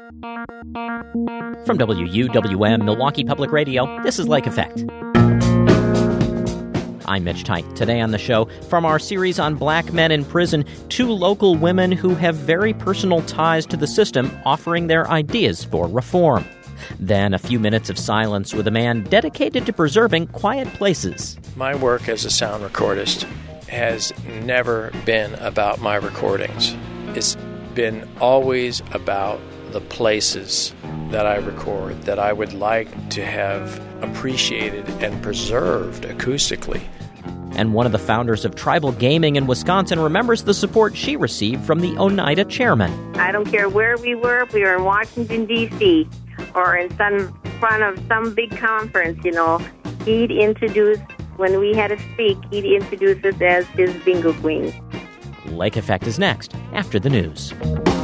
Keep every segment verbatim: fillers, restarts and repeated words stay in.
From W U W M, Milwaukee Public Radio, this is Lake Effect. I'm Mitch Teich. Today on the show, from our series on black men in prison, two local women who have very personal ties to the system offering their ideas for reform. Then a few minutes of silence with a man dedicated to preserving quiet places. My work as a sound recordist has never been about my recordings. It's been always about the places that I record that I would like to have appreciated and preserved acoustically. And one of the founders of Tribal Gaming in Wisconsin remembers the support she received from the Oneida chairman. I don't care where we were, if we were in Washington, D C, or in some front of some big conference, you know, he'd introduce, when we had to speak, he'd introduce us as his bingo queens. Lake Effect is next, after the news.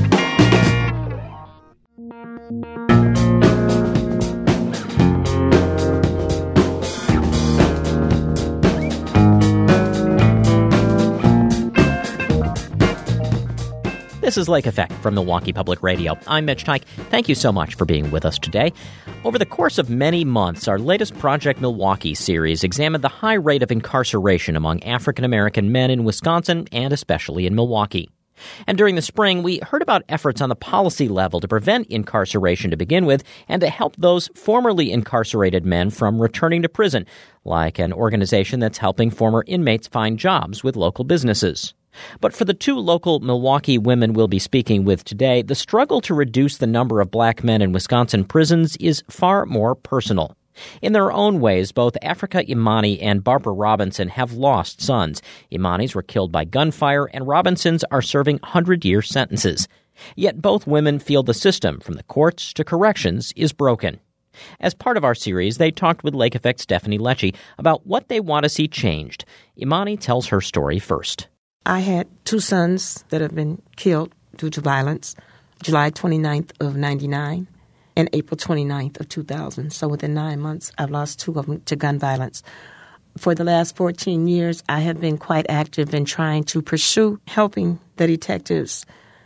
This is Lake Effect from Milwaukee Public Radio. I'm Mitch Teich. Thank you so much for being with us today. Over the course of many months, our latest Project Milwaukee series examined the high rate of incarceration among African-American men in Wisconsin and especially in Milwaukee. And during the spring, we heard about efforts on the policy level to prevent incarceration to begin with and to help those formerly incarcerated men from returning to prison, like an organization that's helping former inmates find jobs with local businesses. But for the two local Milwaukee women we'll be speaking with today, the struggle to reduce the number of black men in Wisconsin prisons is far more personal. In their own ways, both Africa Imani and Barbara Robinson have lost sons. Imani's were killed by gunfire, and Robinsons are serving hundred-year sentences. Yet both women feel the system, from the courts to corrections, is broken. As part of our series, they talked with Lake Effect's Stephanie Lecce about what they want to see changed. Imani tells her story first. I had two sons that have been killed due to violence, July twenty-ninth of ninety-nine and April twenty-ninth of two thousand. So within nine months, I've lost two of them to gun violence. For the last fourteen years, I have been quite active in trying to pursue helping the detectives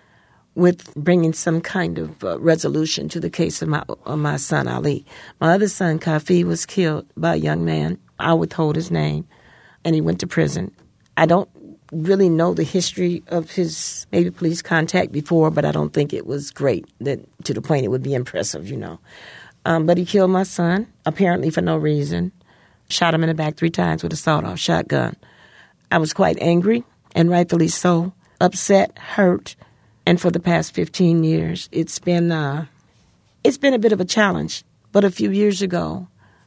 with bringing some kind of uh, resolution to the case of my, of my son, Ali. My other son, Kafi, was killed by a young man. I'll withhold his name, and he went to prison. I don't really know the history of his maybe police contact before, but I don't think it was great, that to the point it would be impressive, you know. Um, but he killed my son, apparently for no reason, shot him in the back three times with a sawed-off shotgun. I was quite angry, and rightfully so, upset, hurt, and for the past fifteen years, it's been uh, it's been a bit of a challenge. But a few years ago,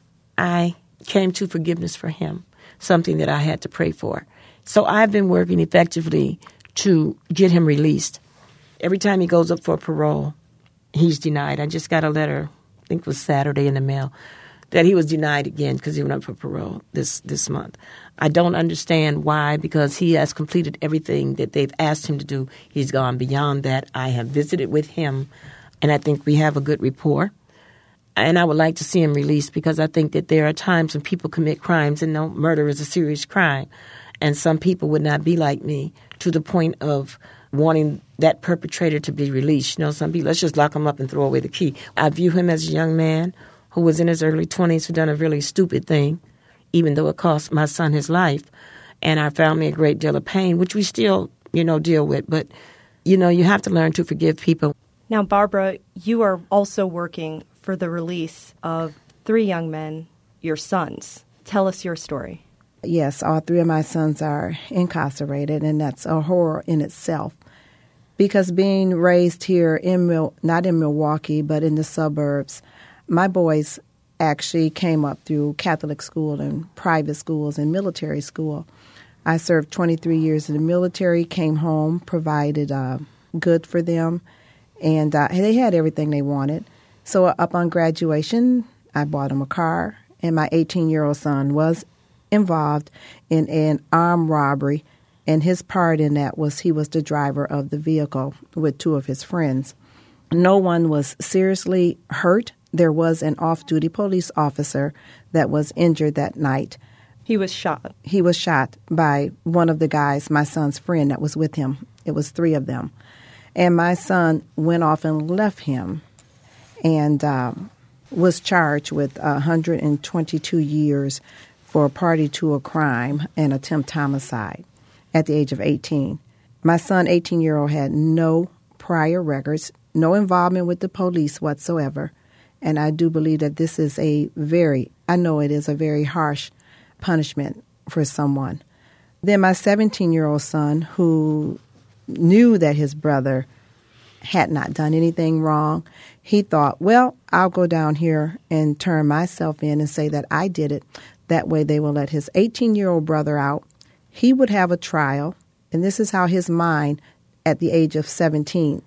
I came to forgiveness for him, something that I had to pray for. So I've been working effectively to get him released. Every time he goes up for parole, he's denied. I just got a letter, I think it was Saturday in the mail, that he was denied again because he went up for parole this, this month. I don't understand why, because he has completed everything that they've asked him to do. He's gone beyond that. I have visited with him, and I think we have a good rapport. And I would like to see him released because I think that there are times when people commit crimes, and no, murder is a serious crime. And some people would not be like me to the point of wanting that perpetrator to be released. You know, some people, let's just lock him up and throw away the key. I view him as a young man who was in his early twenties who done a really stupid thing, even though it cost my son his life. And our family a great deal of pain, which we still, you know, deal with. But, you know, you have to learn to forgive people. Now, Barbara, you are also working for the release of three young men, your sons. Tell us your story. Yes, all three of my sons are incarcerated, and that's a horror in itself. Because being raised here, in Mil- not in Milwaukee, but in the suburbs, my boys actually came up through Catholic school and private schools and military school. I served twenty-three years in the military, came home, provided uh, good for them, and uh, they had everything they wanted. So upon graduation, I bought them a car, and my eighteen-year-old son was involved in an armed robbery, and his part in that was he was the driver of the vehicle with two of his friends. No one was seriously hurt. There was an off-duty police officer that was injured that night. He was shot. He was shot by one of the guys, my son's friend that was with him. It was three of them. And my son went off and left him and um, was charged with one hundred twenty-two years for a party to a crime and attempt homicide at the age of eighteen. My son, eighteen-year-old, had no prior records, no involvement with the police whatsoever, and I do believe that this is a very, I know it is a very harsh punishment for someone. Then my seventeen-year-old son, who knew that his brother had not done anything wrong, he thought, well, I'll go down here and turn myself in and say that I did it. That way they will let his eighteen-year-old brother out. He would have a trial, and this is how his mind at the age of seventeen,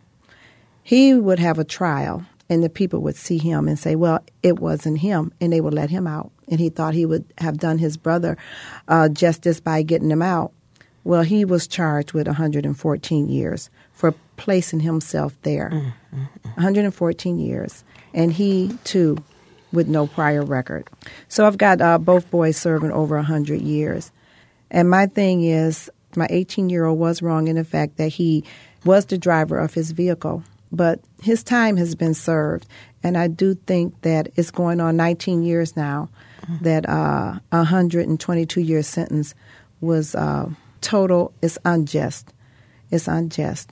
he would have a trial, and the people would see him and say, well, it wasn't him, and they would let him out. And he thought he would have done his brother uh, justice by getting him out. Well, he was charged with one hundred fourteen years for placing himself there. Mm-hmm. one hundred fourteen years. And he, too, with no prior record. So I've got uh, both boys serving over one hundred years. And my thing is, my eighteen-year-old was wrong in the fact that he was the driver of his vehicle. But his time has been served. And I do think that it's going on nineteen years now, mm-hmm. that uh, a one hundred twenty-two year sentence was uh, total. It's unjust. It's unjust.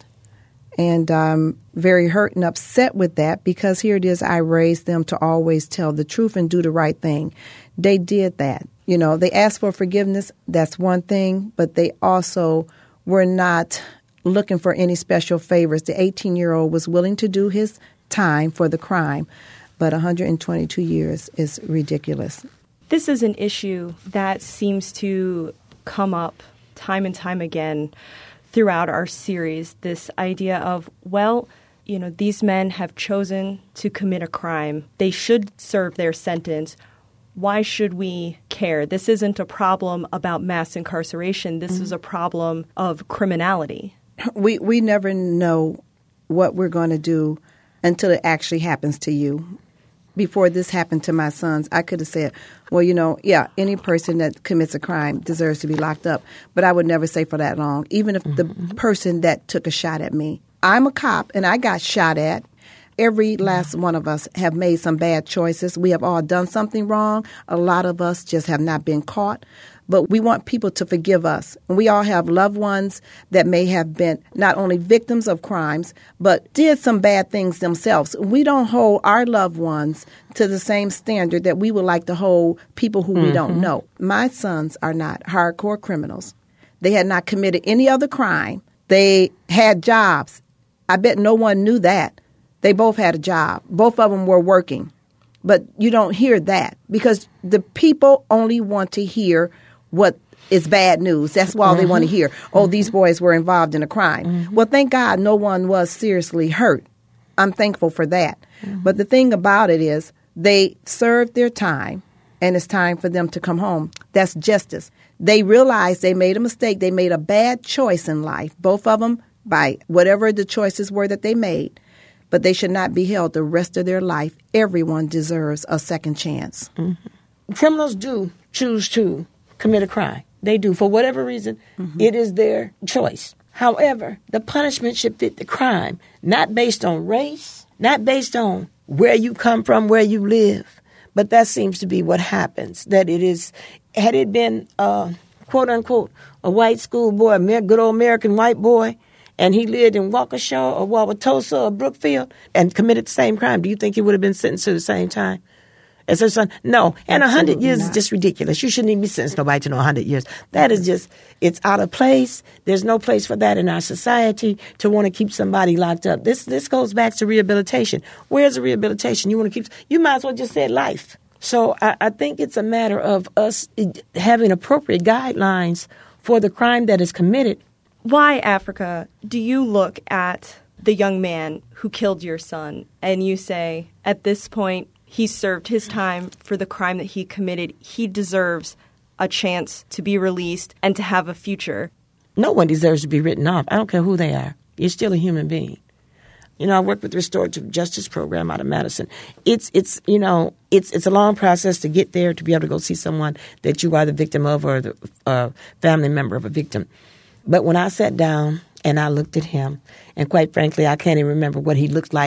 And I'm very hurt and upset with that because here it is, I raised them to always tell the truth and do the right thing. They did that. You know, they asked for forgiveness. That's one thing. But they also were not looking for any special favors. The eighteen-year-old was willing to do his time for the crime, but one hundred twenty-two years is ridiculous. This is an issue that seems to come up time and time again throughout our series, this idea of, well, you know, these men have chosen to commit a crime. They should serve their sentence. Why should we care? This isn't a problem about mass incarceration. This mm-hmm. is a problem of criminality. We we never know what we're going to do until it actually happens to you. Before this happened to my sons, I could have said, well, you know, yeah, any person that commits a crime deserves to be locked up. But I would never say for that long, even if mm-hmm. the person that took a shot at me. I'm a cop, and I got shot at. Every last one of us have made some bad choices. We have all done something wrong. A lot of us just have not been caught. But we want people to forgive us. And we all have loved ones that may have been not only victims of crimes, but did some bad things themselves. We don't hold our loved ones to the same standard that we would like to hold people who mm-hmm. we don't know. My sons are not hardcore criminals. They had not committed any other crime. They had jobs. I bet no one knew that. They both had a job. Both of them were working. But you don't hear that because the people only want to hear what is bad news. That's all mm-hmm. they want to hear. Oh, mm-hmm. these boys were involved in a crime. Mm-hmm. Well, thank God no one was seriously hurt. I'm thankful for that. Mm-hmm. But the thing about it is they served their time, and it's time for them to come home. That's justice. They realized they made a mistake. They made a bad choice in life, both of them, by whatever the choices were that they made. But they should not be held the rest of their life. Everyone deserves a second chance. Mm-hmm. Criminals do choose to commit a crime. They do. For whatever reason, mm-hmm. it is their choice. However, the punishment should fit the crime, not based on race, not based on where you come from, where you live. But that seems to be what happens, that it is, had it been, uh, quote unquote, a white schoolboy, a good old American white boy, and he lived in Waukesha or Wauwatosa or Brookfield and committed the same crime, do you think he would have been sentenced to the same time as her son? No. And a hundred years not. is just ridiculous. You shouldn't even be sentenced nobody to no hundred years. That is just, it's out of place. There's no place for that in our society to want to keep somebody locked up. This this goes back to rehabilitation. Where's the rehabilitation? You want to keep, you might as well just say life. So I, I think it's a matter of us having appropriate guidelines for the crime that is committed. Why, Africa, do you look at the young man who killed your son and you say, at this point, he served his time for the crime that he committed. He deserves a chance to be released and to have a future. No one deserves to be written off. I don't care who they are. You're still a human being. You know, I work with the Restorative Justice Program out of Madison. It's, it's you know, it's it's a long process to get there, to be able to go see someone that you are the victim of or the uh, family member of a victim. But when I sat down and I looked at him, and quite frankly, I can't even remember what he looked like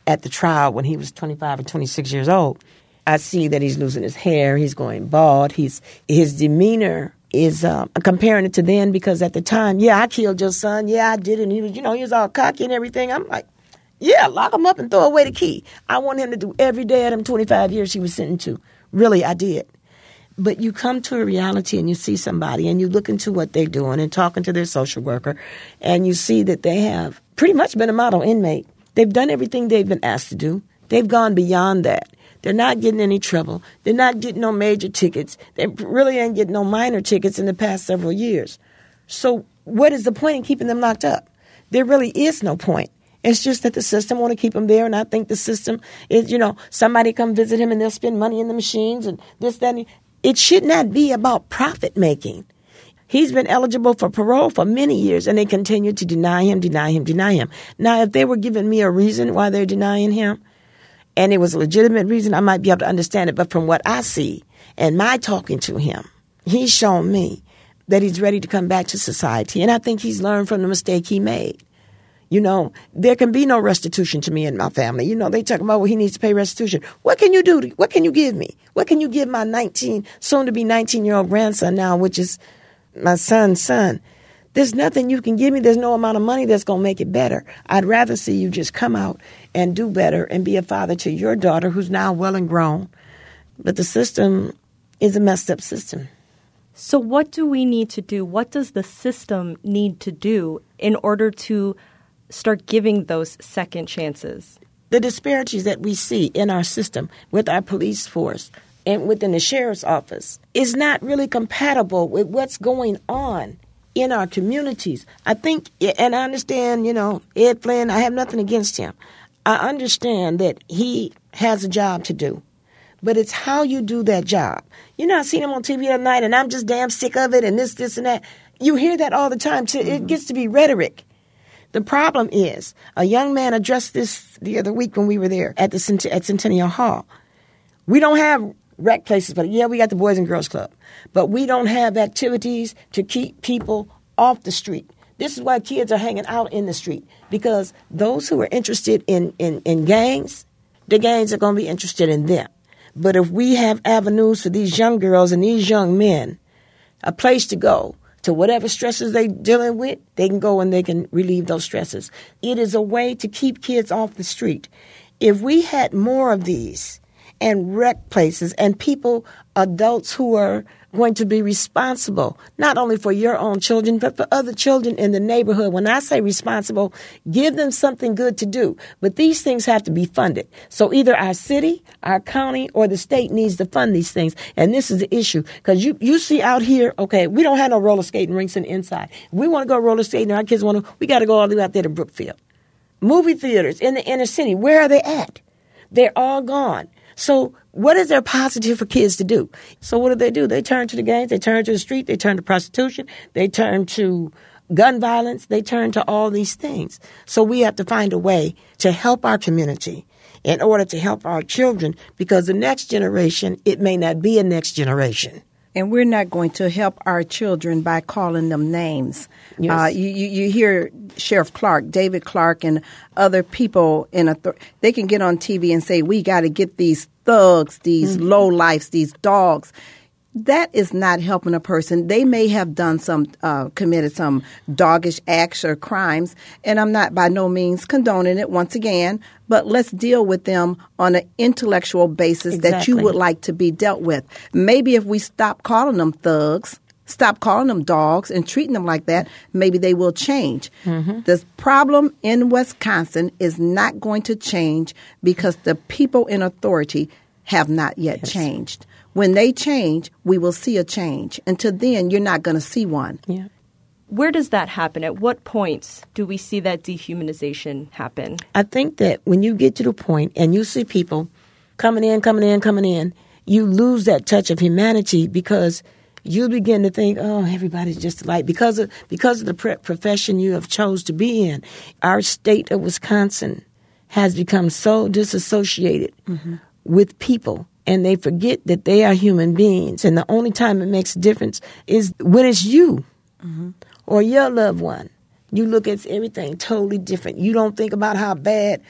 at the trial when he was twenty-five or twenty-six years old. I see that he's losing his hair. He's going bald. He's his demeanor is uh, comparing it to then, because at the time, yeah, I killed your son. Yeah, I did it. And he was, you know, he was all cocky and everything. I'm like, yeah, lock him up and throw away the key. I want him to do every day of them twenty-five years he was sentenced to. Really, I did. But you come to a reality and you see somebody and you look into what they're doing and talking to their social worker, and you see that they have pretty much been a model inmate. They've done everything they've been asked to do. They've gone beyond that. They're not getting any trouble. They're not getting no major tickets. They really ain't getting no minor tickets in the past several years. So what is the point in keeping them locked up? There really is no point. It's just that the system want to keep him there, and I think the system is, you know, somebody come visit him and they'll spend money in the machines and this, that, and it should not be about profit making. He's been eligible for parole for many years, and they continue to deny him, deny him, deny him. Now, if they were giving me a reason why they're denying him, and it was a legitimate reason, I might be able to understand it. But from what I see and my talking to him, he's shown me that he's ready to come back to society. And I think he's learned from the mistake he made. You know, there can be no restitution to me and my family. You know, they talk about, well, he needs to pay restitution. What can you do? To, what can you give me? What can you give my nineteen, soon to be nineteen-year-old grandson now, which is my son's son? There's nothing you can give me. There's no amount of money that's going to make it better. I'd rather see you just come out and do better and be a father to your daughter, who's now well and grown. But the system is a messed up system. So what do we need to do? What does the system need to do in order to start giving those second chances? The disparities that we see in our system with our police force and within the sheriff's office is not really compatible with what's going on in our communities. I think, and I understand, you know, Ed Flynn, I have nothing against him. I understand that he has a job to do, but it's how you do that job. You know, I seen him on T V the other night, and I'm just damn sick of it, and this, this, and that. You hear that all the time. Too. It gets to be rhetoric. The problem is, a young man addressed this the other week when we were there at the Cent- at Centennial Hall. We don't have rec places, but yeah, we got the Boys and Girls Club. But we don't have activities to keep people off the street. This is why kids are hanging out in the street, because those who are interested in, in, in gangs, the gangs are going to be interested in them. But if we have avenues for these young girls and these young men, a place to go to whatever stresses they're dealing with, they can go and they can relieve those stresses. It is a way to keep kids off the street. If we had more of these and rec places and people, adults who are going to be responsible, not only for your own children, but for other children in the neighborhood. When I say responsible, give them something good to do. But these things have to be funded. So either our city, our county, or the state needs to fund these things. And this is the issue. Because you, you see out here, okay, we don't have no roller skating rinks in the inside. If we want to go roller skating, our kids want to, we got to go all the way out there to Brookfield. Movie theaters in the inner city, where are they at? They're all gone. So what is there positive for kids to do? So what do they do? They turn to the gangs, they turn to the street, they turn to prostitution, they turn to gun violence, they turn to all these things. So we have to find a way to help our community in order to help our children, because the next generation, it may not be a next generation. And we're not going to help our children by calling them names. Yes. Uh, you, you, you hear Sheriff Clark, David Clark, and other people in author- they can get on T V and say, we got to get these thugs, these mm-hmm. lowlifes, these dogs. That is not helping a person. They may have done some, uh, committed some doggish acts or crimes, and I'm not by no means condoning it once again, but let's deal with them on an intellectual basis Exactly. that you would like to be dealt with. Maybe if we stop calling them thugs, stop calling them dogs and treating them like that, maybe they will change. Mm-hmm. The problem in Wisconsin is not going to change because the people in authority have not yet yes. changed. When they change, we will see a change. Until then, you're not going to see one. Yeah. Where does that happen? At what points do we see that dehumanization happen? I think that when you get to the point and you see people coming in, coming in, coming in, you lose that touch of humanity because you begin to think, oh, everybody's just alike. Because of, because of the pre- profession you have chose to be in, our state of Wisconsin has become so disassociated mm-hmm. with people. And they forget that they are human beings. And the only time it makes a difference is when it's you mm-hmm. or your loved one. You look at everything totally different. You don't think about how bad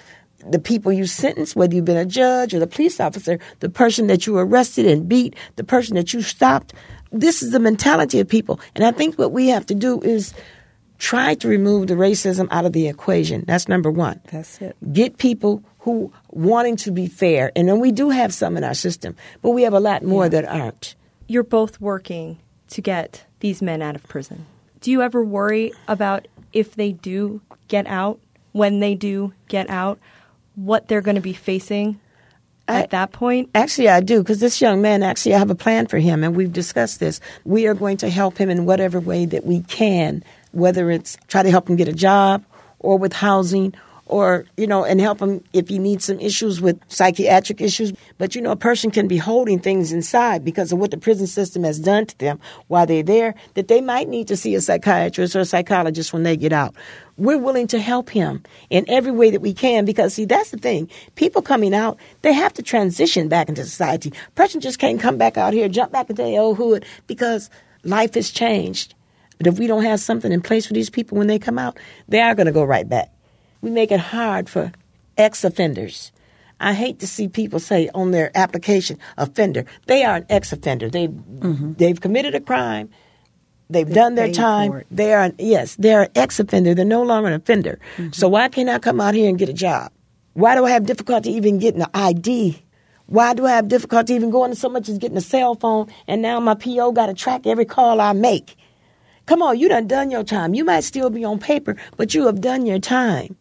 the people you sentence, whether you've been a judge or the police officer, the person that you arrested and beat, the person that you stopped. This is the mentality of people. And I think what we have to do is try to remove the racism out of the equation. That's number one. That's it. Get people who wanting to be fair. And then we do have some in our system, but we have a lot more yeah. that aren't. You're both working to get these men out of prison. Do you ever worry about if they do get out, when they do get out, what they're going to be facing at I, that point? Actually, I do, because this young man, actually, I have a plan for him, and we've discussed this. We are going to help him in whatever way that we can, whether it's try to help him get a job or with housing or, you know, and help him if he needs some issues with psychiatric issues. But, you know, a person can be holding things inside because of what the prison system has done to them while they're there, that they might need to see a psychiatrist or a psychologist when they get out. We're willing to help him in every way that we can because, see, that's the thing. People coming out, they have to transition back into society. A person just can't come back out here, jump back into their old hood because life has changed. But if we don't have something in place for these people when they come out, they are going to go right back. We make it hard for ex-offenders. I hate to see people say on their application, offender. They are an ex-offender. They, mm-hmm. They've committed a crime. They've they done their time. They are, yes, they're an ex-offender. They're no longer an offender. Mm-hmm. So why can't I come out here and get a job? Why do I have difficulty even getting an I D? Why do I have difficulty even going so much as getting a cell phone? And now my P O got to track every call I make. Come on, you done done your time. You might still be on paper, but you have done your time.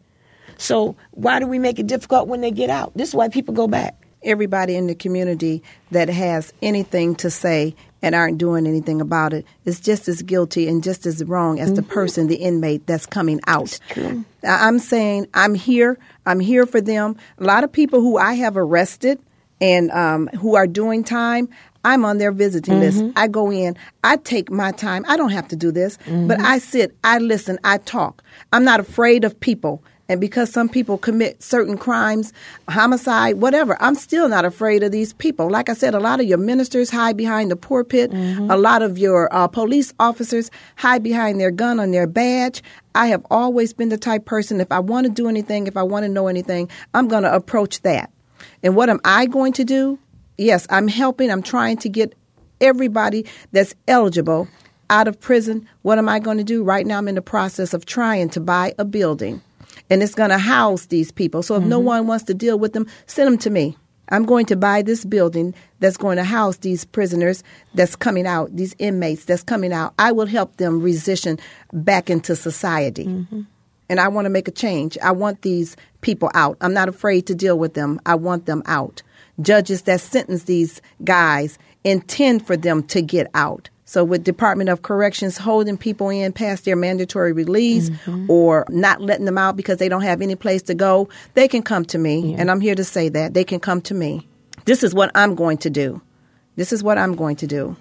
So why do we make it difficult when they get out? This is why people go back. Everybody in the community that has anything to say and aren't doing anything about it is just as guilty and just as wrong as mm-hmm. the person, the inmate that's coming out. That's true. I'm saying I'm here. I'm here for them. A lot of people who I have arrested and um, who are doing time, I'm on their visiting mm-hmm. list. I go in. I take my time. I don't have to do this, mm-hmm. but I sit, I listen, I talk. I'm not afraid of people. And because some people commit certain crimes, homicide, whatever, I'm still not afraid of these people. Like I said, a lot of your ministers hide behind the pulpit. Mm-hmm. A lot of your uh, police officers hide behind their gun on their badge. I have always been the type person, if I want to do anything, if I want to know anything, I'm going to approach that. And what am I going to do? Yes, I'm helping. I'm trying to get everybody that's eligible out of prison. What am I going to do? Right now I'm in the process of trying to buy a building. And it's going to house these people. So if mm-hmm. no one wants to deal with them, send them to me. I'm going to buy this building that's going to house these prisoners that's coming out, these inmates that's coming out. I will help them transition back into society. Mm-hmm. And I want to make a change. I want these people out. I'm not afraid to deal with them. I want them out. Judges that sentence these guys intend for them to get out. So with Department of Corrections holding people in past their mandatory release mm-hmm. or not letting them out because they don't have any place to go, they can come to me. Yeah. And I'm here to say that. They can come to me. This is what I'm going to do. This is what I'm going to do.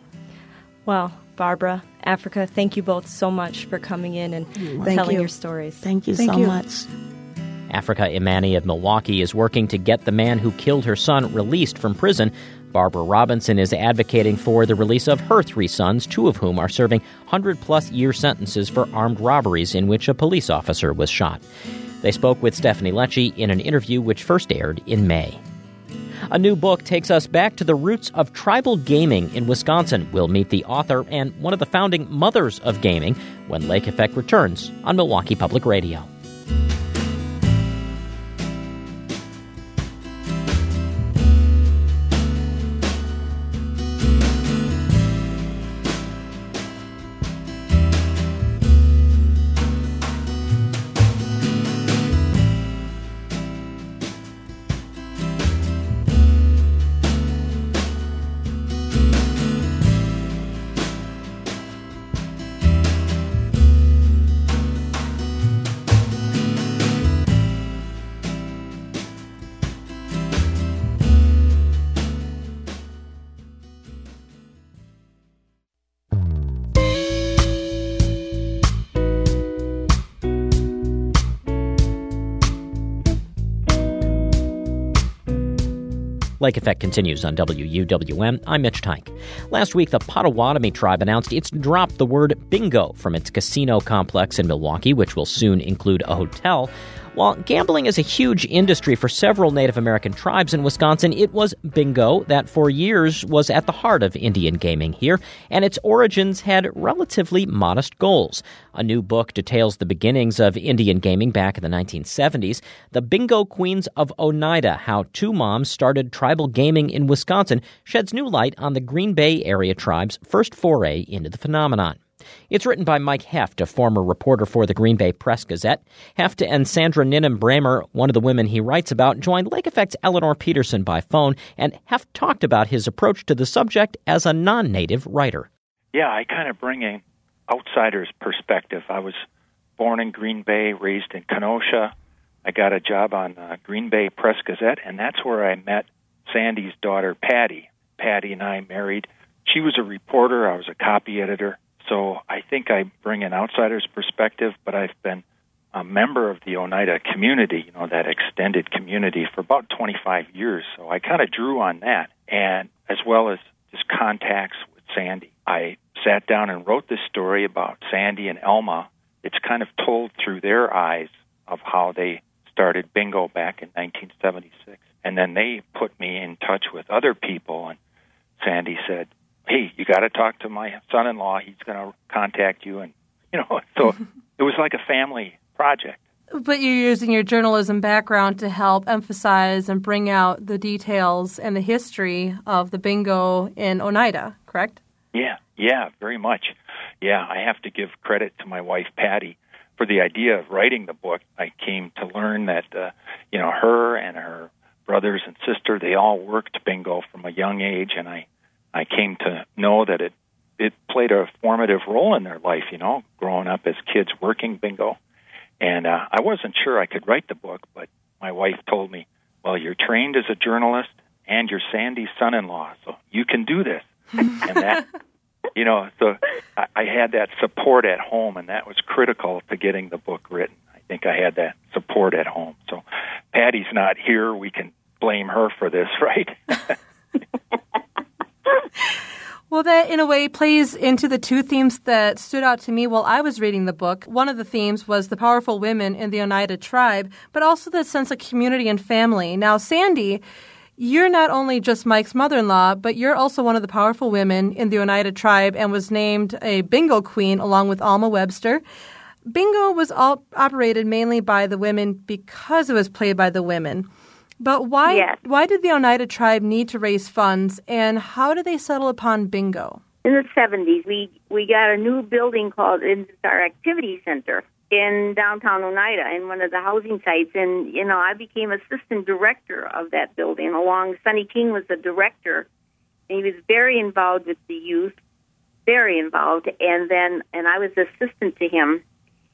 Well, Barbara, Africa, thank you both so much for coming in and thank telling you. your stories. Thank you thank so you. much. Africa Imani of Milwaukee is working to get the man who killed her son released from prison. Barbara Robinson is advocating for the release of her three sons, two of whom are serving one hundred plus year sentences for armed robberies in which a police officer was shot. They spoke with Stephanie Lecce in an interview which first aired in May. A new book takes us back to the roots of tribal gaming in Wisconsin. We'll meet the author and one of the founding mothers of gaming when Lake Effect returns on Milwaukee Public Radio. Lake Effect continues on W U W M. I'm Mitch Tyke. Last week, the Potawatomi tribe announced it's dropped the word bingo from its casino complex in Milwaukee, which will soon include a hotel. While gambling is a huge industry for several Native American tribes in Wisconsin, it was bingo that for years was at the heart of Indian gaming here, and its origins had relatively modest goals. A new book details the beginnings of Indian gaming back in the nineteen seventies, The Bingo Queens of Oneida, How Two Moms Started Tribal Gaming in Wisconsin, sheds new light on the Green Bay area tribe's first foray into the phenomenon. It's written by Mike Heft, a former reporter for the Green Bay Press-Gazette. Heft and Sandra Ninham-Bramer, one of the women he writes about, joined Lake Effect's Eleanor Peterson by phone, and Heft talked about his approach to the subject as a non-native writer. Yeah, I kind of bring an outsider's perspective. I was born in Green Bay, raised in Kenosha. I got a job on uh, Green Bay Press-Gazette, and that's where I met Sandy's daughter, Patty. Patty and I married. She was a reporter. I was a copy editor. So I think I bring an outsider's perspective, but I've been a member of the Oneida community, you know, that extended community, for about twenty-five years. So I kind of drew on that, and as well as just contacts with Sandy. I sat down and wrote this story about Sandy and Elma. It's kind of told through their eyes of how they started bingo back in nineteen seventy-six. And then they put me in touch with other people, and Sandy said, hey, you got to talk to my son-in-law. He's going to contact you. And, you know, so it was like a family project. But you're using your journalism background to help emphasize and bring out the details and the history of the bingo in Oneida, correct? Yeah, yeah, very much. Yeah, I have to give credit to my wife, Patty, for the idea of writing the book. I came to learn that, uh, you know, her and her brothers and sister, they all worked bingo from a young age, and I I came to know that it, it played a formative role in their life, you know, growing up as kids working bingo. And uh, I wasn't sure I could write the book, but my wife told me, well, you're trained as a journalist and you're Sandy's son-in-law, so you can do this. And that, you know, so I, I had that support at home, and that was critical to getting the book written. I think I had that support at home. So Patty's not here. We can blame her for this, right? Well, that, in a way, plays into the two themes that stood out to me while I was reading the book. One of the themes was the powerful women in the Oneida tribe, but also the sense of community and family. Now, Sandy, you're not only just Mike's mother-in-law, but you're also one of the powerful women in the Oneida tribe and was named a bingo queen along with Alma Webster. Bingo was all operated mainly by the women because it was played by the women. But why yes. why did the Oneida tribe need to raise funds, and how did they settle upon bingo? In the seventies, we, we got a new building called it's our activity center in downtown Oneida in one of the housing sites. And, you know, I became assistant director of that building along Sonny King was the director. And he was very involved with the youth, very involved. And then, and I was assistant to him.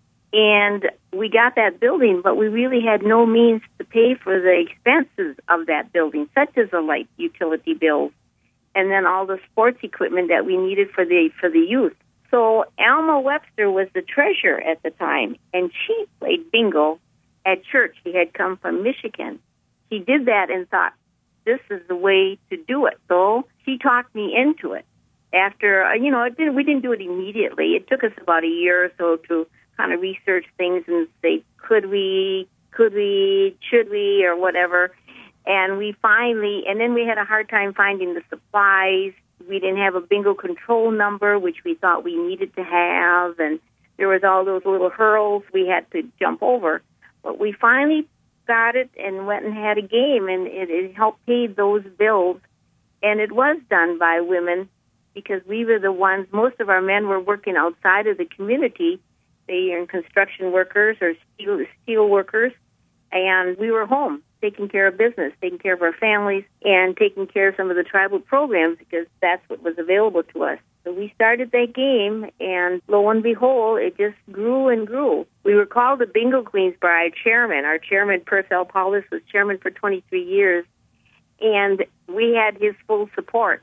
And we got that building, but we really had no means to pay for the expenses of that building, such as the light utility bills, and then all the sports equipment that we needed for the for the youth. So Alma Webster was the treasurer at the time, and she played bingo at church. She had come from Michigan. She did that and thought, this is the way to do it. So she talked me into it. After, you know, it didn't, we didn't do it immediately. It took us about a year or so to kind of research things and say, could we, could we, should we, or whatever. And we finally, and then we had a hard time finding the supplies. We didn't have a bingo control number, which we thought we needed to have. And there was all those little hurdles we had to jump over. But we finally got it and went and had a game, and it, it helped pay those bills. And it was done by women because we were the ones, most of our men were working outside of the community. They are construction workers or steel, steel workers, and we were home taking care of business, taking care of our families, and taking care of some of the tribal programs because that's what was available to us. So we started that game, and lo and behold, it just grew and grew. We were called the Bingo Queens by our chairman. Our chairman, Purcell Paulus, was chairman for twenty-three years, and we had his full support.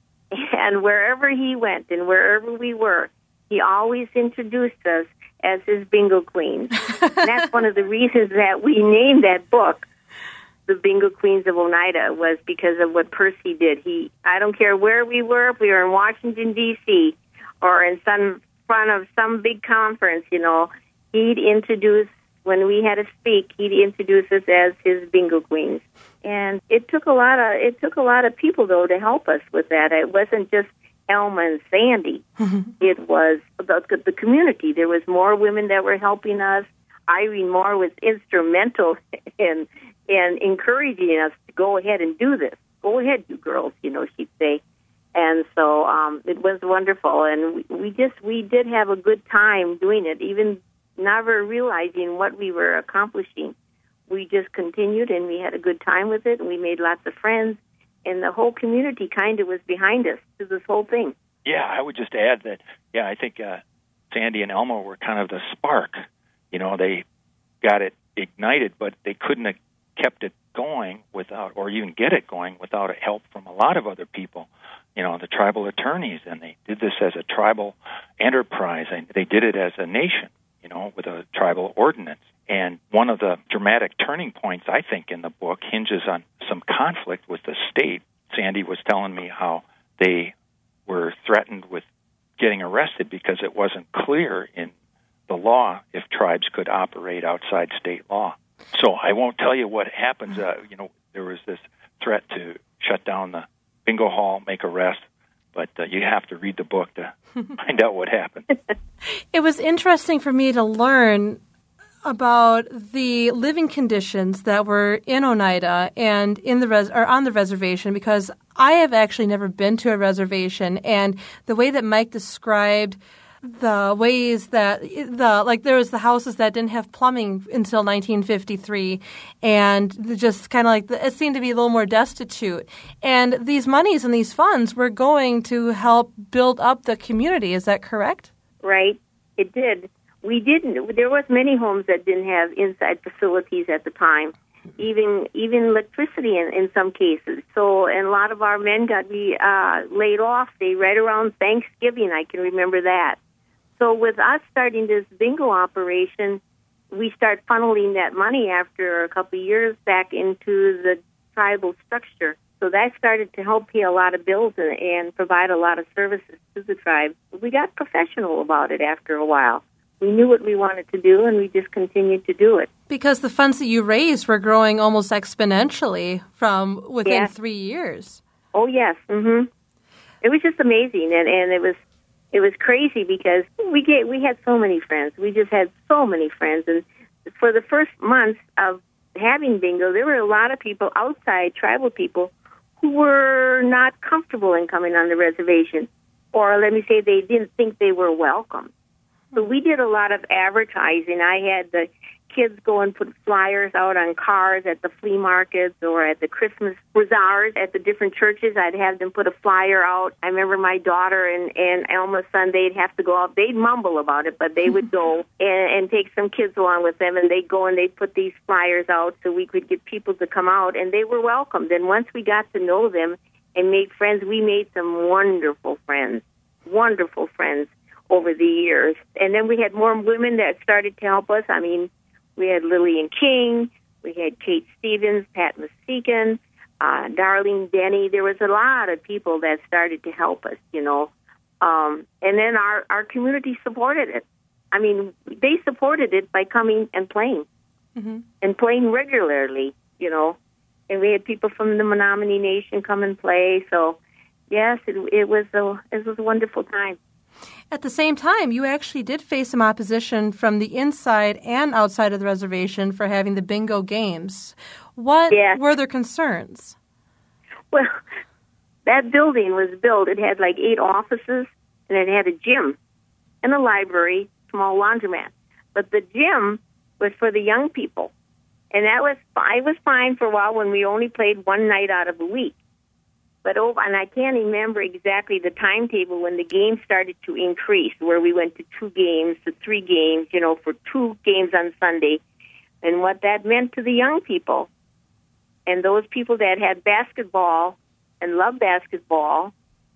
And wherever he went and wherever we were, he always introduced us as his Bingo Queens. And that's one of the reasons that we named that book The Bingo Queens of Oneida, was because of what Percy did. He, I don't care where we were, if we were in Washington, D C, or in some front of some big conference, you know, he'd introduce when we had to speak, he'd introduce us as his bingo queens. And it took a lot of it took a lot of people though to help us with that. It wasn't just Elma and Sandy. Mm-hmm. It was about the community. There was more women that were helping us. Irene Moore was instrumental in in encouraging us to go ahead and do this. Go ahead, you girls, you know, she'd say. And so um, it was wonderful, and we, we just we did have a good time doing it, even never realizing what we were accomplishing. We just continued, and we had a good time with it, and we made lots of friends, and the whole community kind of was behind us through this whole thing. Yeah, I would just add that, yeah, I think uh, Sandy and Elma were kind of the spark. You know, they got it ignited, but they couldn't have kept it going without, or even get it going without help from a lot of other people. You know, the tribal attorneys, and they did this as a tribal enterprise, and they did it as a nation, you know, with a tribal ordinance. And one of the dramatic turning points, I think, in the book hinges on some conflict with the state. Sandy was telling me how they were threatened with getting arrested because it wasn't clear in the law if tribes could operate outside state law. So I won't tell you what happens. Uh, you know, there was this threat to shut down the bingo hall, make arrests, but uh, you have to read the book to find out what happened. It was interesting for me to learn about the living conditions that were in Oneida and in the res- or on the reservation, because I have actually never been to a reservation, and the way that Mike described the ways that the like there was the houses that didn't have plumbing until nineteen fifty-three, and just kind of like the, it seemed to be a little more destitute. And these monies and these funds were going to help build up the community. Is that correct? Right. It did. We didn't. There was many homes that didn't have inside facilities at the time, even even electricity in, in some cases. So, and a lot of our men got be uh, laid off. They right around Thanksgiving. I can remember that. So with us starting this bingo operation, we start funneling that money after a couple of years back into the tribal structure. So that started to help pay a lot of bills and, and provide a lot of services to the tribe. We got professional about it after a while. We knew what we wanted to do, and we just continued to do it. Because the funds that you raised were growing almost exponentially from within yes. three years. Oh, yes. Mm-hmm. It was just amazing, and, and it was it was crazy because we get, we had so many friends. We just had so many friends, and for the first months of having bingo, there were a lot of people outside, tribal people, who were not comfortable in coming on the reservation, or let me say they didn't think they were welcome. So we did a lot of advertising. I had the kids go and put flyers out on cars at the flea markets or at the Christmas bazaars at the different churches. I'd have them put a flyer out. I remember my daughter and, and Elma's son, they'd have to go out. They'd mumble about it, but they would go and, and take some kids along with them, and they'd go and they'd put these flyers out so we could get people to come out, and they were welcomed. And once we got to know them and made friends, we made some wonderful friends, wonderful friends over the years. And then we had more women that started to help us. I mean, we had Lillian King, we had Kate Stevens, Pat Musecan, uh, Darlene Denny. There was a lot of people that started to help us, you know. Um, and then our, our community supported it. I mean, they supported it by coming and playing, mm-hmm. and playing regularly, you know. And we had people from the Menominee Nation come and play. So, yes, it, it was a it was a wonderful time. At the same time, you actually did face some opposition from the inside and outside of the reservation for having the bingo games. What yeah. were their concerns? Well, that building was built. It had like eight offices, and it had a gym and a library, small laundromat. But the gym was for the young people, and that was I was fine for a while when we only played one night out of a week. But over, and I can't remember exactly the timetable when the games started to increase, where we went to two games, to three games, you know, for two games on Sunday, and what that meant to the young people. And those people that had basketball and loved basketball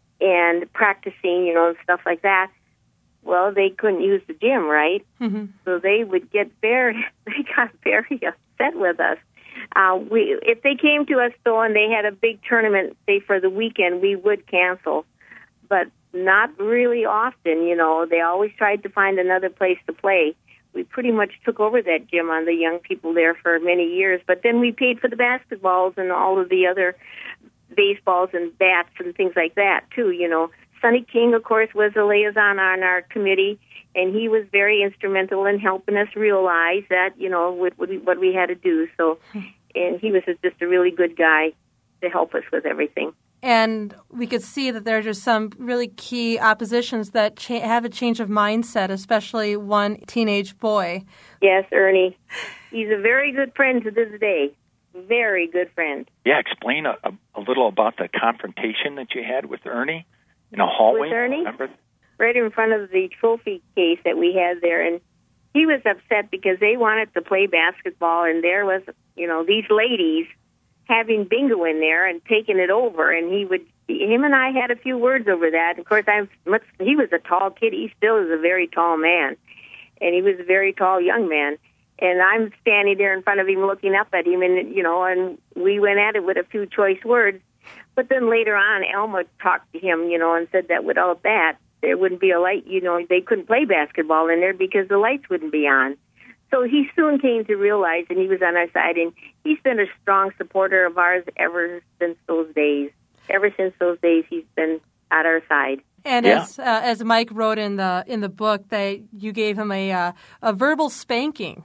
and practicing, you know, and stuff like that, well, they couldn't use the gym, right? Mm-hmm. So they would get very, they got very upset with us. Uh, we, if they came to us, though, and they had a big tournament, say, for the weekend, we would cancel. But not really often, you know. They always tried to find another place to play. we pretty much took over that gym on the young people there for many years. But then we paid for the basketballs and all of the other baseballs and bats and things like that, too, you know. Sonny King, of course, was a liaison on our committee, and he was very instrumental in helping us realize that, you know, what, what, we, what we had to do. So, and he was just a really good guy to help us with everything. And we could see that there are just some really key oppositions that cha- have a change of mindset, especially one teenage boy. Yes, Ernie. He's a very good friend to this day. Very good friend. Yeah, explain a, a, a little about the confrontation that you had with Ernie in a hallway. With Ernie? Remember? Right in front of the trophy case that we had there. And he was upset because they wanted to play basketball, and there was, you know, these ladies having bingo in there and taking it over, and he would, him and I had a few words over that. Of course, I'm much, he was a tall kid. He still is a very tall man, and he was a very tall young man. And I'm standing there in front of him looking up at him, and, you know, and we went at it with a few choice words. But then later on, Elma talked to him, you know, and said that without that, there wouldn't be a light, you know, they couldn't play basketball in there because the lights wouldn't be on. So he soon came to realize, and he was on our side, and he's been a strong supporter of ours ever since those days. Ever since those days, he's been at our side. And Yeah. as uh, as Mike wrote in the in the book, that you gave him a uh, a verbal spanking.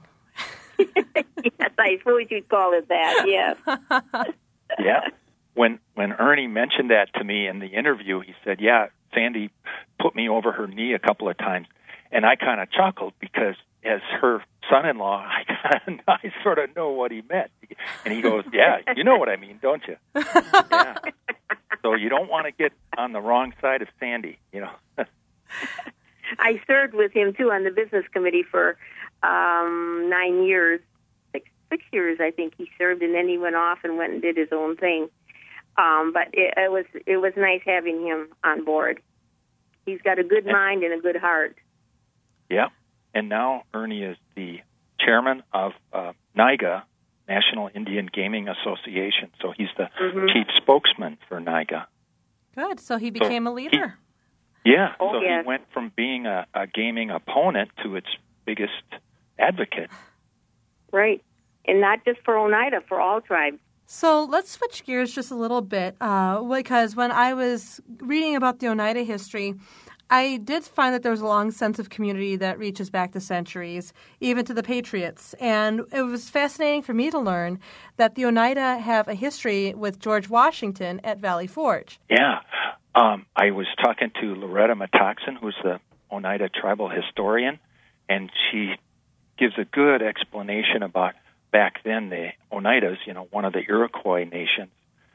Yes, I suppose you'd call it that. Yes. Yeah. When when Ernie mentioned that to me in the interview, he said, "Yeah, Sandy put me over her knee a couple of times," and I kind of chuckled because as her son-in-law, I kinda, I sort of know what he meant. And he goes, "Yeah, you know what I mean, don't you?" Yeah. So you don't want to get on the wrong side of Sandy, you know. I served with him, too, on the business committee for um, nine years, six, six years, I think he served, and then he went off and went and did his own thing. Um, but it, it was it was nice having him on board. He's got a good mind and a good heart. Yeah. And now Ernie is the chairman of uh, NIGA, National Indian Gaming Association. So he's the Mm-hmm. chief spokesman for NIGA. Good. So he became So a leader. He, yeah. Oh, so yes. he went from being a, a gaming opponent to its biggest advocate. Right. And not just for Oneida, for all tribes. So let's switch gears just a little bit, uh, because when I was reading about the Oneida history, I did find that there was a long sense of community that reaches back to centuries, even to the Patriots. And it was fascinating for me to learn that the Oneida have a history with George Washington at Valley Forge. Yeah. Um, I was talking to Loretta Metaxen, who's the Oneida tribal historian, and she gives a good explanation about back then the Oneidas, you know, one of the Iroquois nations,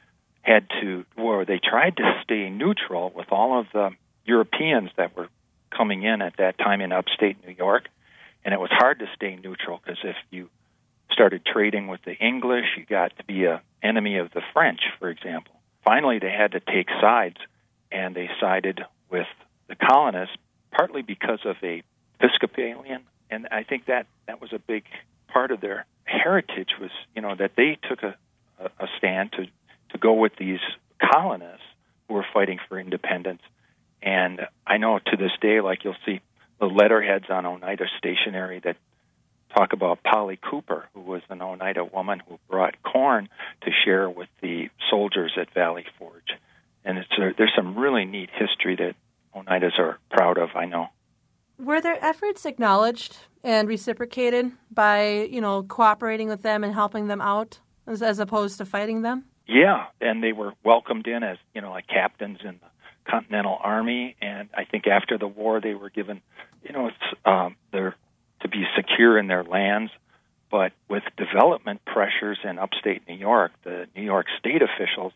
had to, or they tried to stay neutral with all of the Europeans that were coming in at that time in upstate New York, and it was hard to stay neutral because if you started trading with the English, you got to be an enemy of the French, for example. Finally, they had to take sides, and they sided with the colonists, partly because of a Episcopalian, and I think that that was a big part of their heritage was, you know, that they took a, a stand to, to go with these colonists who were fighting for independence. And I know to this day, like you'll see the letterheads on Oneida stationery that talk about Polly Cooper, who was an Oneida woman who brought corn to share with the soldiers at Valley Forge. And it's a, there's some really neat history that Oneidas are proud of, I know. Were their efforts acknowledged and reciprocated by, you know, cooperating with them and helping them out as, as opposed to fighting them? Yeah, and they were welcomed in as, you know, like captains in the Continental Army, and I think after the war they were given, you know, it's, um, their, to be secure in their lands. But with development pressures in upstate New York, the New York state officials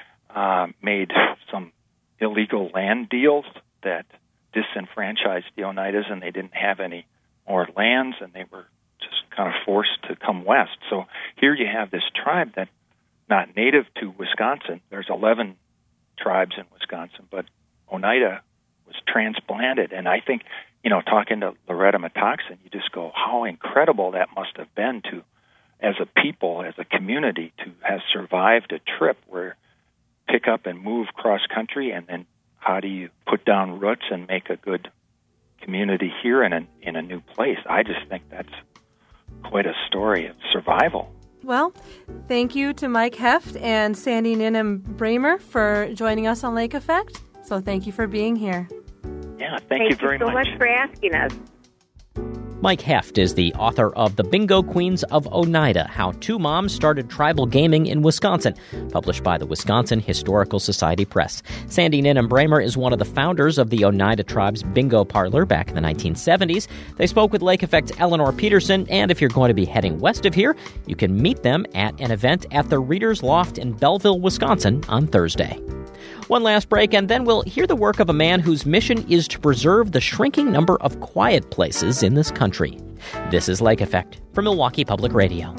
uh, made some illegal land deals that disenfranchised the Oneidas, and they didn't have any more lands, and they were just kind of forced to come west. So here you have this tribe that not native to Wisconsin. There's eleven tribes in Wisconsin, but Oneida was transplanted. And I think, you know, talking to Loretta Metaxen, you just go, how incredible that must have been to, as a people, as a community, to have survived a trip where pick up and move cross country, and then how do you put down roots and make a good community here in a, in a new place. I just think that's quite a story of survival. Well, thank you to Mike Heft and Sandy Ninham Bramer for joining us on Lake Effect. So thank you for being here. Yeah, thank, thank you very you so much. much for asking us. Mike Heft is the author of The Bingo Queens of Oneida, How Two Moms Started Tribal Gaming in Wisconsin, published by the Wisconsin Historical Society Press. Sandy Ninham Bramer is one of the founders of the Oneida Tribe's Bingo Parlor back in the nineteen seventies. They spoke with Lake Effect's Eleanor Peterson, and if you're going to be heading west of here, you can meet them at an event at the Reader's Loft in Belleville, Wisconsin on Thursday. One last break, and then we'll hear the work of a man whose mission is to preserve the shrinking number of quiet places in this country. This is Lake Effect from Milwaukee Public Radio.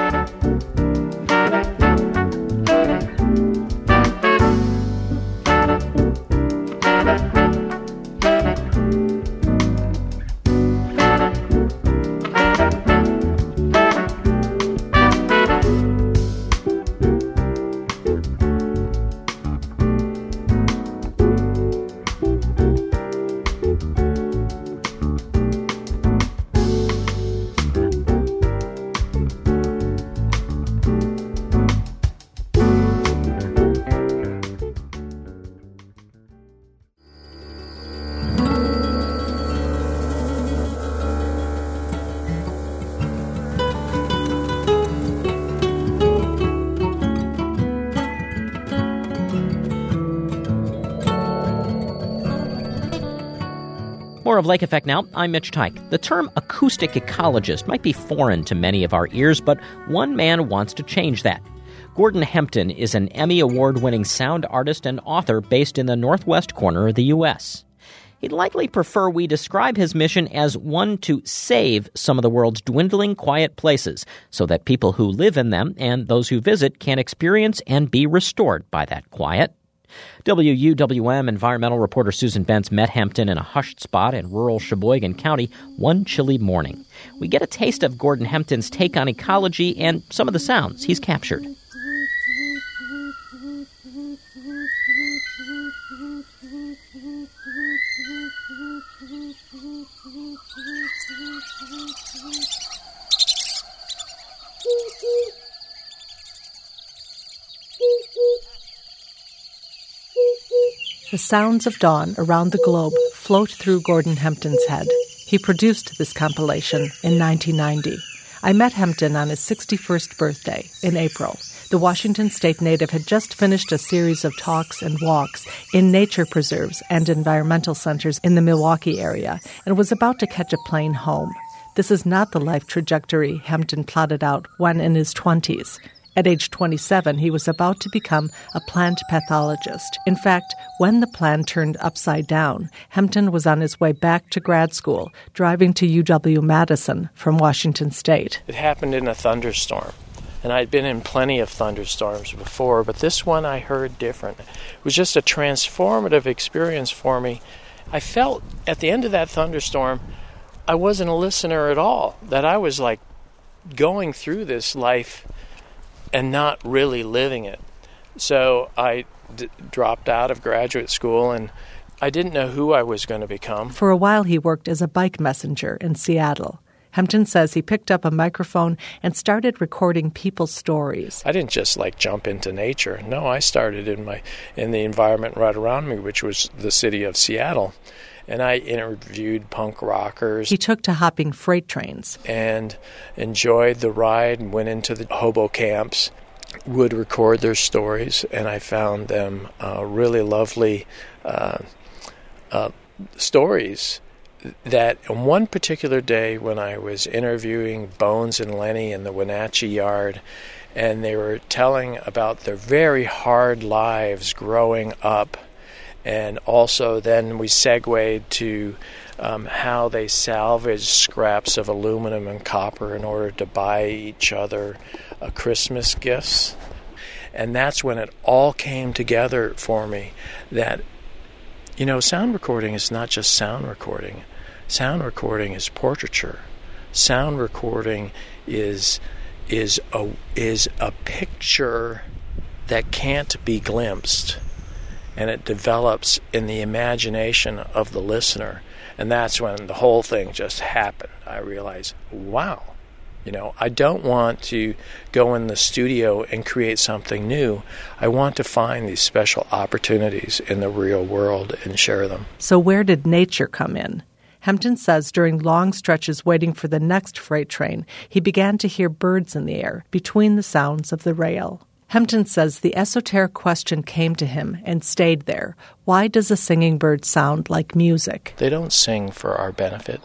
More of Lake Effect now. I'm Mitch Teich. The term acoustic ecologist might be foreign to many of our ears, but one man wants to change that. Gordon Hempton is an Emmy Award-winning sound artist and author based in the northwest corner of the U S. He'd likely prefer we describe his mission as one to save some of the world's dwindling quiet places so that people who live in them and those who visit can experience and be restored by that quiet. W U W M environmental reporter Susan Bentz met Hempton in a hushed spot in rural Sheboygan County one chilly morning. We get a taste of Gordon Hempton's take on ecology and some of the sounds he's captured. The sounds of dawn around the globe float through Gordon Hempton's head. He produced this compilation in nineteen ninety. I met Hempton on his sixty-first birthday in April. The Washington State native had just finished a series of talks and walks in nature preserves and environmental centers in the Milwaukee area and was about to catch a plane home. This is not the life trajectory Hempton plotted out when in his twenties. At age twenty-seven, he was about to become a plant pathologist. In fact, when the plan turned upside down, Hempton was on his way back to grad school, driving to U W-Madison from Washington State. It happened in a thunderstorm, and I'd been in plenty of thunderstorms before, but this one I heard different. It was just a transformative experience for me. I felt at the end of that thunderstorm, I wasn't a listener at all, that I was like going through this life and not really living it. So I d- dropped out of graduate school, and I didn't know who I was going to become. For a while, he worked as a bike messenger in Seattle. Hempton says he picked up a microphone and started recording people's stories. I didn't just like jump into nature. No, I started in my in the environment right around me, which was the city of Seattle. And I interviewed punk rockers. He took to hopping freight trains. And enjoyed the ride and went into the hobo camps, would record their stories, and I found them uh, really lovely uh, uh, stories that on one particular day when I was interviewing Bones and Lenny in the Wenatchee Yard, and they were telling about their very hard lives growing up. And also then we segued to um, how they salvaged scraps of aluminum and copper in order to buy each other uh, Christmas gifts. And that's when it all came together for me that, you know, sound recording is not just sound recording. Sound recording is portraiture. Sound recording is is a is a picture that can't be glimpsed. And it develops in the imagination of the listener. And that's when the whole thing just happened. I realized, wow, you know, I don't want to go in the studio and create something new. I want to find these special opportunities in the real world and share them. So where did nature come in? Hempton says during long stretches waiting for the next freight train, he began to hear birds in the air between the sounds of the rail. Hempton says the esoteric question came to him and stayed there. Why does a singing bird sound like music? They don't sing for our benefit,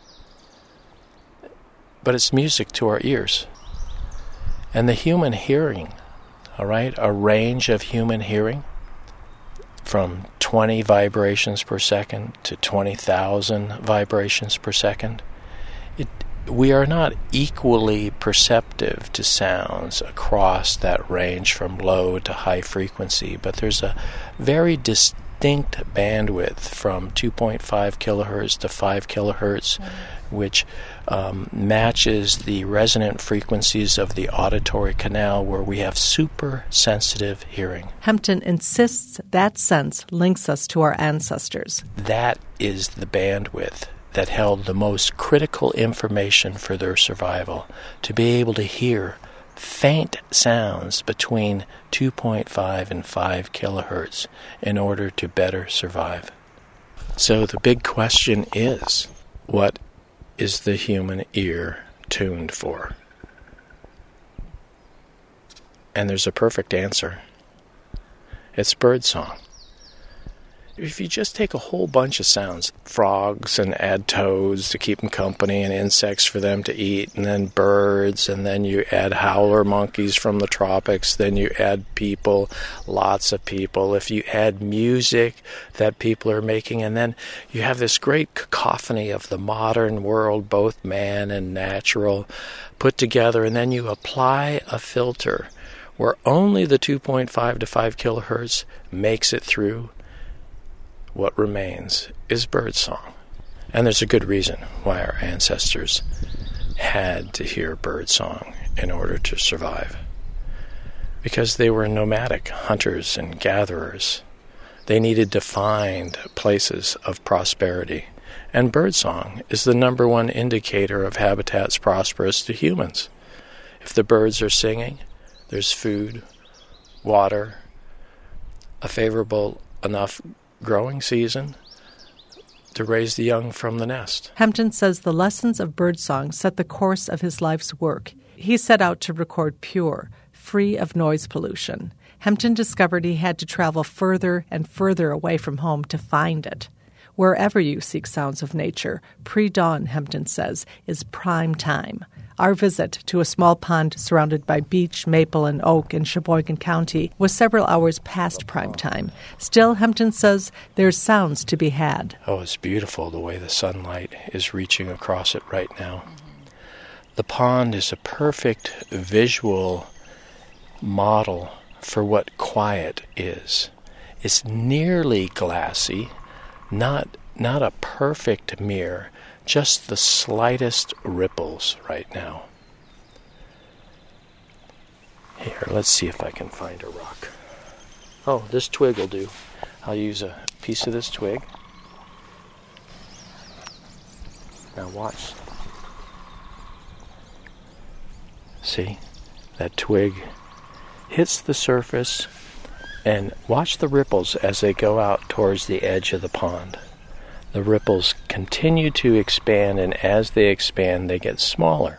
but it's music to our ears. And the human hearing, all right, a range of human hearing from twenty vibrations per second to twenty thousand vibrations per second, it, we are not equally perceptive to sounds across that range from low to high frequency, but there's a very distinct bandwidth from two point five kilohertz to five kilohertz, mm-hmm. which um, matches the resonant frequencies of the auditory canal, where we have super sensitive hearing. Hempton insists that sense links us to our ancestors. That is the bandwidth that held the most critical information for their survival, to be able to hear faint sounds between two point five and five kilohertz in order to better survive. So the big question is, what is the human ear tuned for? And there's a perfect answer. It's birdsong. If you just take a whole bunch of sounds, frogs, and add toads to keep them company, and insects for them to eat, and then birds, and then you add howler monkeys from the tropics, then you add people, lots of people. If you add music that people are making, and then you have this great cacophony of the modern world, both man and natural, put together, and then you apply a filter where only the two point five to five kilohertz makes it through, what remains is birdsong. And there's a good reason why our ancestors had to hear birdsong in order to survive. Because they were nomadic hunters and gatherers. They needed to find places of prosperity. And birdsong is the number one indicator of habitats prosperous to humans. If the birds are singing, there's food, water, a favorable enough growing season to raise the young from the nest. Hempton says the lessons of birdsong set the course of his life's work. He set out to record pure, free of noise pollution. Hempton discovered he had to travel further and further away from home to find it. Wherever you seek sounds of nature, pre-dawn, Hempton says, is prime time. Our visit to a small pond surrounded by beech, maple, and oak in Sheboygan County was several hours past prime time. Still, Hempton says there's sounds to be had. Oh, it's beautiful the way the sunlight is reaching across it right now. The pond is a perfect visual model for what quiet is. It's nearly glassy, not not a perfect mirror, just the slightest ripples right now. Here, let's see if I can find a rock. Oh, this twig will do. I'll use a piece of this twig. Now watch. See? That twig hits the surface, and watch the ripples as they go out towards the edge of the pond. The ripples continue to expand, and as they expand, they get smaller.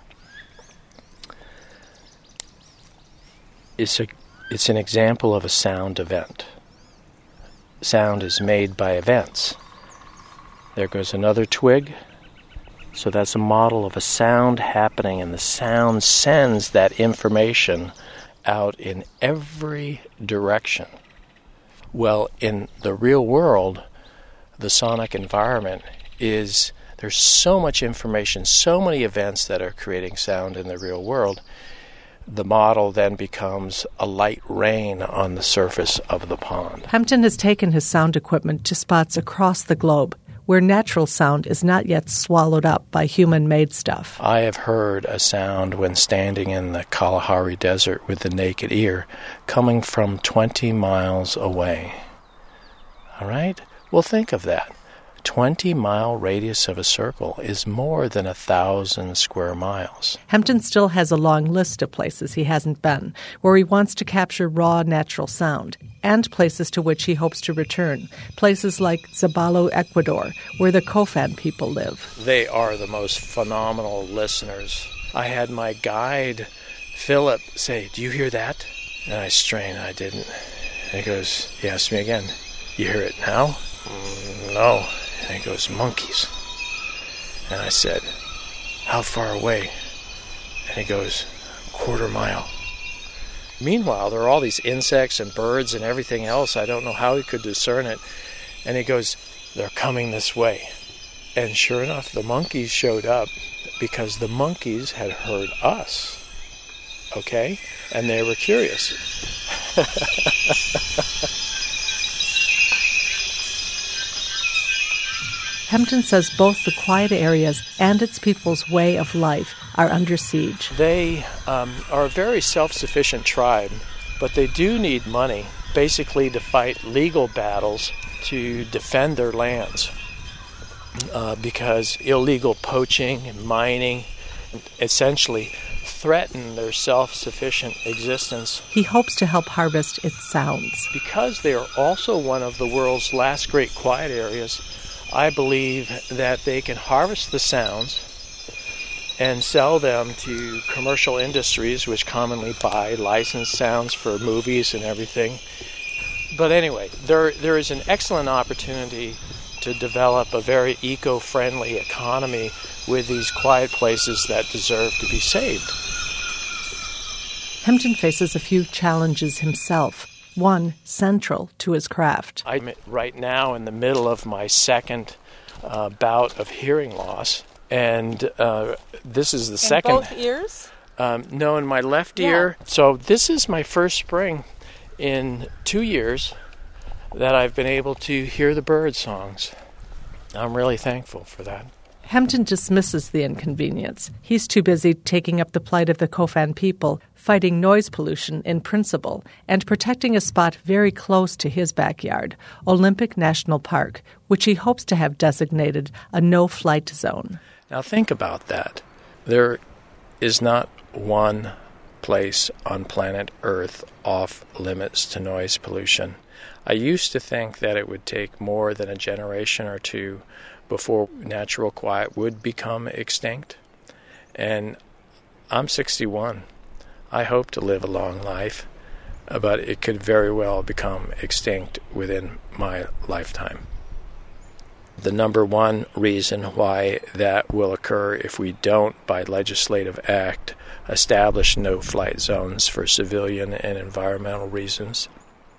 It's a, it's an example of a sound event. Sound is made by events. There goes another twig. So that's a model of a sound happening, and the sound sends that information out in every direction. Well, in the real world, the sonic environment is, there's so much information, so many events that are creating sound in the real world. The model then becomes a light rain on the surface of the pond. Hempton has taken his sound equipment to spots across the globe where natural sound is not yet swallowed up by human-made stuff. I have heard a sound when standing in the Kalahari Desert with the naked ear coming from twenty miles away. All right? Well, think of that. twenty-mile radius of a circle is more than a thousand square miles. Hempton still has a long list of places he hasn't been, where he wants to capture raw natural sound, and places to which he hopes to return, places like Zabalo, Ecuador, where the Kofan people live. They are the most phenomenal listeners. I had my guide, Philip, say, "Do you hear that?" And I strained, I didn't. And he goes, he asked me again, "You hear it now?" Mm, no. And he goes, "Monkeys." And I said, "How far away?" And he goes, "Quarter mile." Meanwhile, there are all these insects and birds and everything else. I don't know how he could discern it. And he goes, "They're coming this way." And sure enough, the monkeys showed up because the monkeys had heard us. Okay? And they were curious. Hempton says both the quiet areas and its people's way of life are under siege. They um, are a very self-sufficient tribe, but they do need money, basically to fight legal battles to defend their lands, uh, because illegal poaching and mining essentially threaten their self-sufficient existence. He hopes to help harvest its sounds. Because they are also one of the world's last great quiet areas, I believe that they can harvest the sounds and sell them to commercial industries, which commonly buy licensed sounds for movies and everything. But anyway, there there is an excellent opportunity to develop a very eco-friendly economy with these quiet places that deserve to be saved. Hempton faces a few challenges himself, one central to his craft. I'm right now in the middle of my second uh, bout of hearing loss, and uh, this is the in second. Both ears? Um, no, in my left yeah. ear. So this is my first spring in two years that I've been able to hear the bird songs. I'm really thankful for that. Hempton dismisses the inconvenience. He's too busy taking up the plight of the Kofan people, fighting noise pollution in principle, and protecting a spot very close to his backyard, Olympic National Park, which he hopes to have designated a no-flight zone. Now think about that. There is not one place on planet Earth off limits to noise pollution. I used to think that it would take more than a generation or two before natural quiet would become extinct. And I'm sixty-one. I hope to live a long life, but it could very well become extinct within my lifetime. The number one reason why that will occur if we don't, by legislative act, establish no-flight zones for civilian and environmental reasons.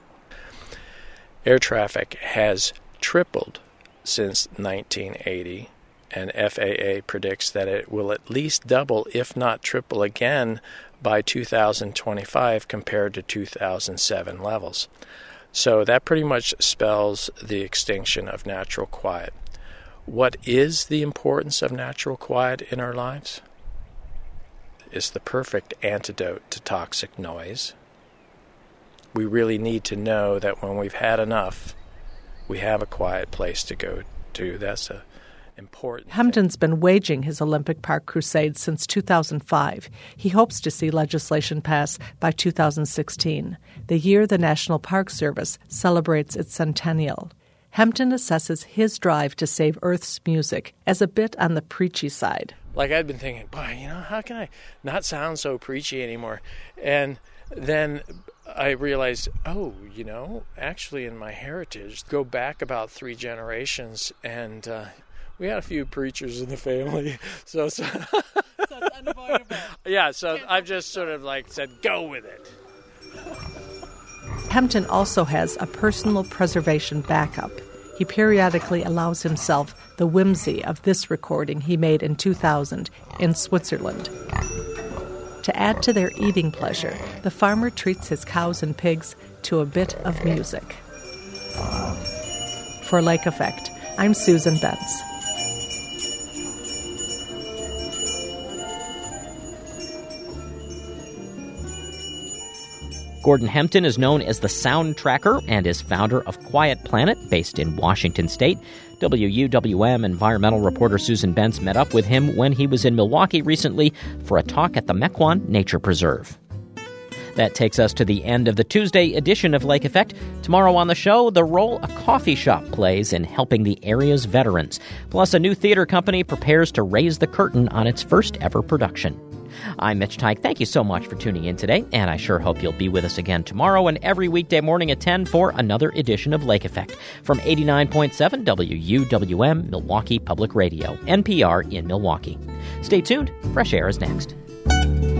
Air traffic has tripled since nineteen eighty, and F A A predicts that it will at least double, if not triple again, by two thousand twenty-five compared to two thousand seven levels. So that pretty much spells the extinction of natural quiet. What is the importance of natural quiet in our lives? It's the perfect antidote to toxic noise. We really need to know that when we've had enough, we have a quiet place to go to. That's a important Hempton's thing. been waging his Olympic Park crusade since two thousand five. He hopes to see legislation pass by two thousand sixteen, the year the National Park Service celebrates its centennial. Hempton assesses his drive to save Earth's music as a bit on the preachy side. Like I'd been thinking, boy, you know, how can I not sound so preachy anymore? And then I realized, oh, you know, actually in my heritage, go back about three generations, and uh, we had a few preachers in the family. So, so, so it's unavoidable. Yeah, so I've just sort of like said, go with it. Hempton also has a personal preservation backup. He periodically allows himself the whimsy of this recording he made in two thousand in Switzerland. To add to their eating pleasure, the farmer treats his cows and pigs to a bit of music. For Lake Effect, I'm Susan Benz. Gordon Hempton is known as the Sound Tracker and is founder of Quiet Planet, based in Washington State. W U W M environmental reporter Susan Bentz met up with him when he was in Milwaukee recently for a talk at the Mequon Nature Preserve. That takes us to the end of the Tuesday edition of Lake Effect. Tomorrow on the show, the role a coffee shop plays in helping the area's veterans. Plus, a new theater company prepares to raise the curtain on its first ever production. I'm Mitch Teich. Thank you so much for tuning in today, and I sure hope you'll be with us again tomorrow and every weekday morning at ten for another edition of Lake Effect from eighty-nine point seven W U W M Milwaukee Public Radio, N P R in Milwaukee. Stay tuned. Fresh Air is next.